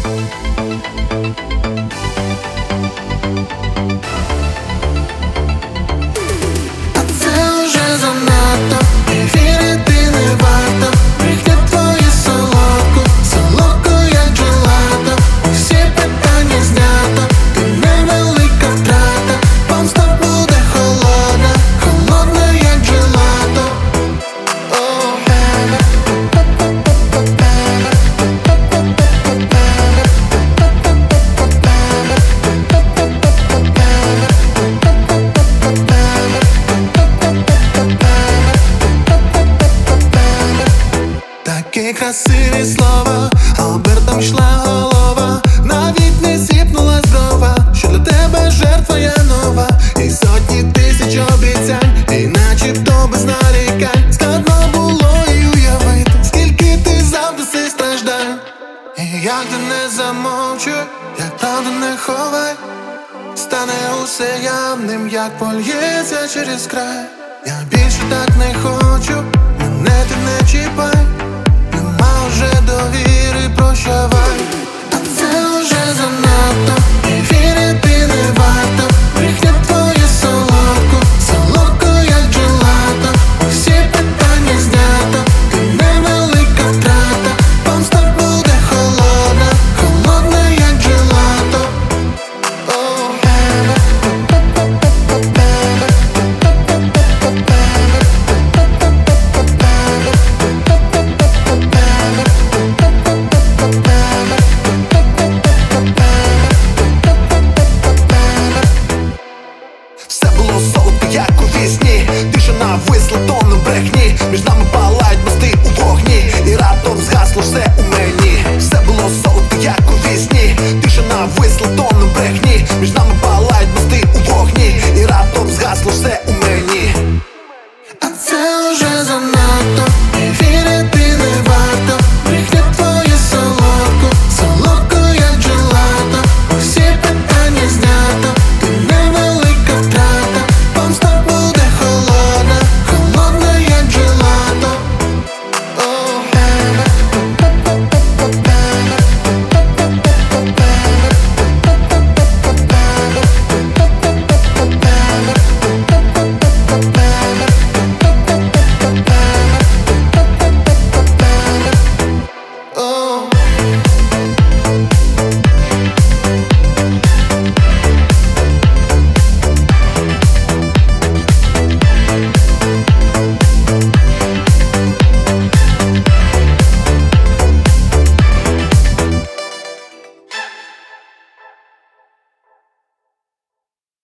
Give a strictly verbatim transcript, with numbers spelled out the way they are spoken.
Такі красиві слова, обертом йшла голова, навіть не зіпнула здова, що для тебе жертва я нова. І сотні тисяч обіцянь, і начебто без нарікань. Складно було і уявити, скільки ти завжди страждань. І як ти не замовчуй, як правду не ховай, стане усе явним, як польється через край. Я більше так не хочу, мене ти не чіпай. Нема вже довіри, прощавай.